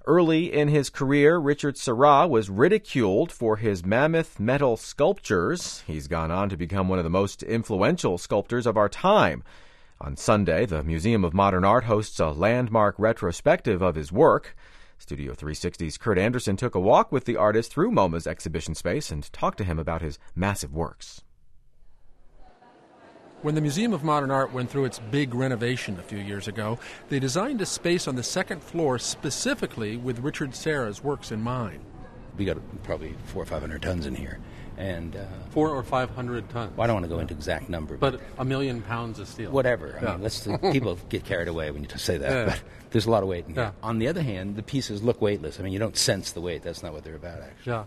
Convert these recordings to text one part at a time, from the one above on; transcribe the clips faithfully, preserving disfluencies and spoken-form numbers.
Early in his career, Richard Serra was ridiculed for his mammoth metal sculptures. He's gone on to become one of the most influential sculptors of our time. On Sunday, the Museum of Modern Art hosts a landmark retrospective of his work. Studio three sixty's Kurt Anderson took a walk with the artist through MoMA's exhibition space and talked to him about his massive works. When the Museum of Modern Art went through its big renovation a few years ago, they designed a space on the second floor specifically with Richard Serra's works in mind. We got probably four or five hundred tons in here. And uh, Four or five hundred tons. Well, I don't want to go into exact number. But, but a million pounds of steel. Whatever. I yeah. mean, let's, people get carried away when you just say that. Yeah. But there's a lot of weight in here. Yeah. On the other hand, the pieces look weightless. I mean, you don't sense the weight. That's not what they're about, actually. Yeah.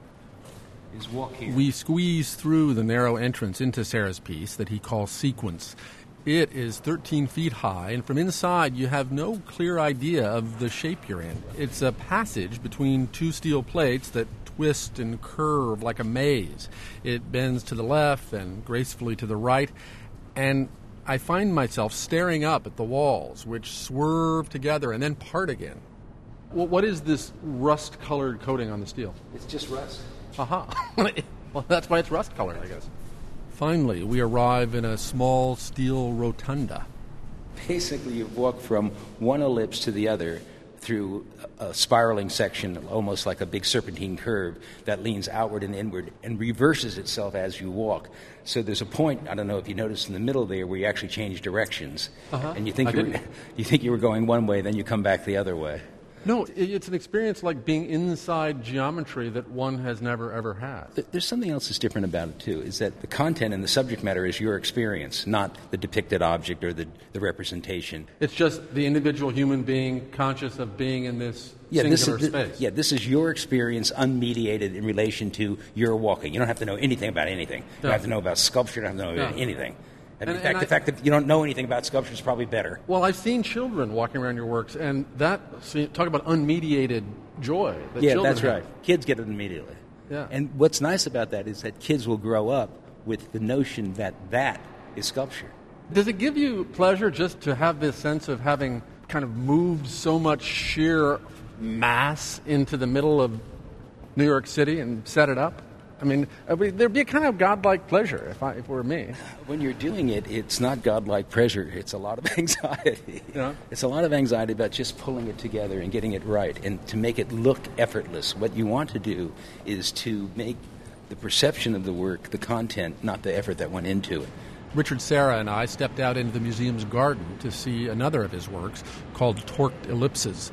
Is walk here. We squeeze through the narrow entrance into Serra's piece that he calls Sequence. It is thirteen feet high, and from inside you have no clear idea of the shape you're in. It's a passage between two steel plates that twist and curve like a maze. It bends to the left and gracefully to the right, and I find myself staring up at the walls, which swerve together and then part again. Well, what is this rust-colored coating on the steel? It's just rust. Aha. Well, that's why it's rust-colored, I guess. Finally, we arrive in a small steel rotunda. Basically, you walk from one ellipse to the other through a spiraling section, almost like a big serpentine curve that leans outward and inward and reverses itself as you walk. So there's a point, I don't know if you noticed in the middle there, where you actually change directions. Uh-huh. And you think I you, were, didn't. you think you were going one way, then you come back the other way. No, it's an experience like being inside geometry that one has never, ever had. There's something else that's different about it, too, is that the content and the subject matter is your experience, not the depicted object or the, the representation. It's just the individual human being conscious of being in this yeah, singular this is, space. Yeah, this is your experience unmediated in relation to your walking. You don't have to know anything about anything. You don't Yeah. have to know about sculpture. You don't have to know Yeah. about anything. And, And- in fact, and the I- fact that you don't know anything about sculpture is probably better. Well, I've seen children walking around your works, and that, see, talk about unmediated joy. That Yeah, children that's have. right. Kids get it immediately. Yeah. And what's nice about that is that kids will grow up with the notion that that is sculpture. Does it give you pleasure just to have this sense of having kind of moved so much sheer mass into the middle of New York City and set it up? I mean, there'd be a kind of godlike pleasure if I, if it were me. When you're doing it, it's not godlike pleasure. It's a lot of anxiety. Yeah. It's a lot of anxiety about just pulling it together and getting it right and to make it look effortless. What you want to do is to make the perception of the work the content, not the effort that went into it. Richard Serra and I stepped out into the museum's garden to see another of his works called Torqued Ellipses.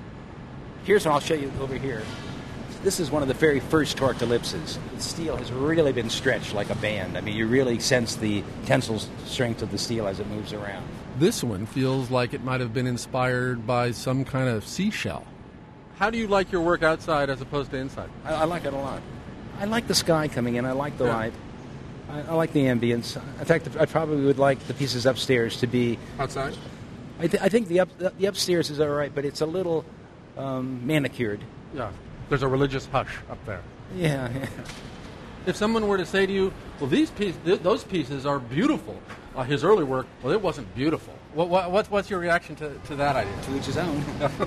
Here's what I'll show you over here. This is one of the very first torqued ellipses. The steel has really been stretched like a band. I mean, you really sense the tensile strength of the steel as it moves around. This one feels like it might have been inspired by some kind of seashell. How do you like your work outside as opposed to inside? I, I like it a lot. I like the sky coming in. I like the Yeah. light. I, I like the ambience. In fact, I probably would like the pieces upstairs to be... Outside? I, th- I think the, up, the upstairs is all right, but it's a little um, manicured. Yeah. There's a religious hush up there. Yeah, yeah. If someone were to say to you, well, these pieces, th- those pieces are beautiful. Uh, his early work, well, it wasn't beautiful. What, what, what's, what's your reaction to, to that idea? To each his own.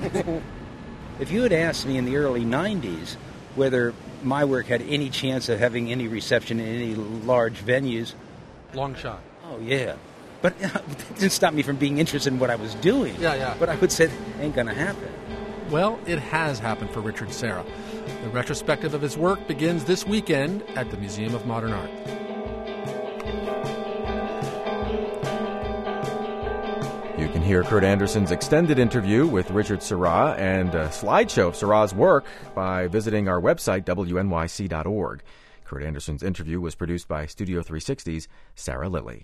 If you had asked me in the early nineties whether my work had any chance of having any reception in any large venues... Long shot. Oh, yeah. But it didn't stop me from being interested in what I was doing. Yeah, yeah. But I would say, ain't going to happen. Well, it has happened for Richard Serra. The retrospective of his work begins this weekend at the Museum of Modern Art. You can hear Kurt Anderson's extended interview with Richard Serra and a slideshow of Serra's work by visiting our website, W N Y C dot org. Kurt Anderson's interview was produced by Studio three sixty's Sarah Lilly.